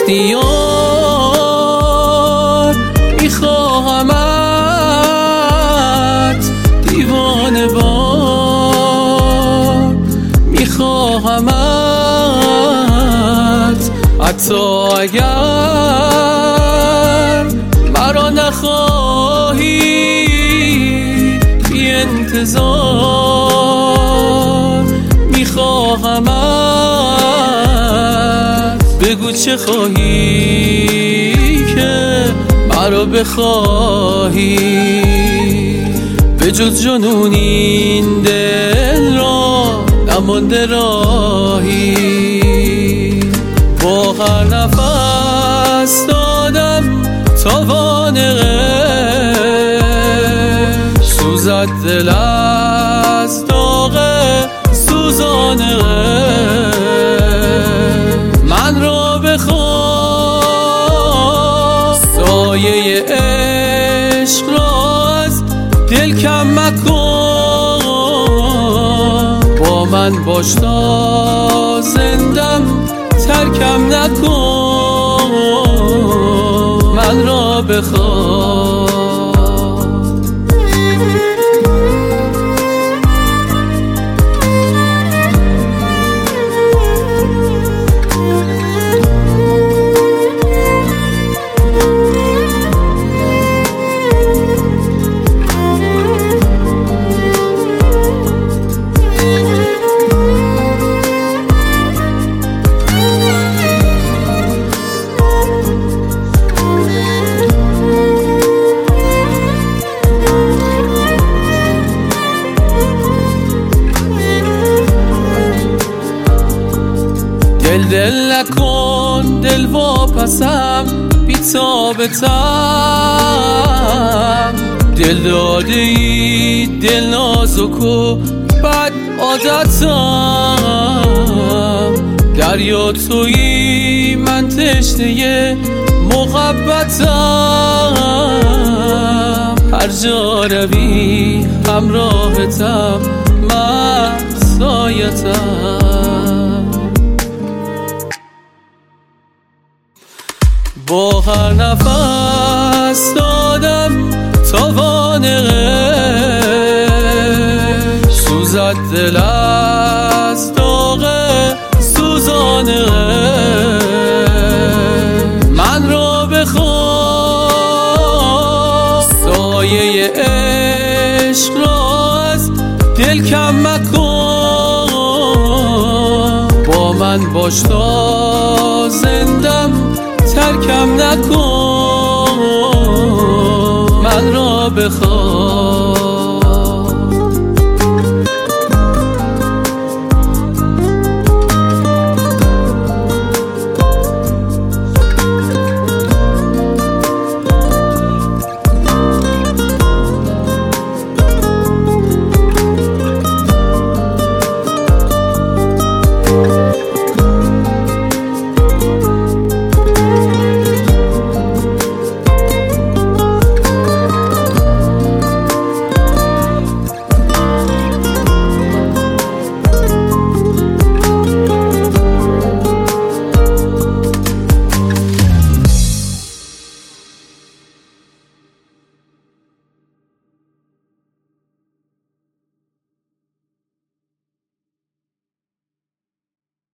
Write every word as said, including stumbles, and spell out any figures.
اختیار میخواهمت، دیوانه وار میخواهمت، حتی اگر مرا نخواهی بی انتظار میخواهمت. بگو چه خواهی که مرا بخواهی، به جز جنون این دل را نمانده راهی. با هر نفس دادم تاوان عشق، سوزد دل از داغ سوزان عشق. من را بخواه سایه عشق را از دل کم مکن، با من باش تا زندم ترکم نکن. من را بخواه دل دل نکن، دل واپسم بی تابتم. دل داده ای دل نازک و بد عادتم. دریا تویی من تشنه محبتم. هر جا روی همراهتم، من سایتم. با هر نفس دادم تاوان عشق، سوزد دل از داغ سوزان عشق. من را بخواه سایه عشق را از دل کم مکن، با من باش تا زندم ترکم نکن. من را بخواه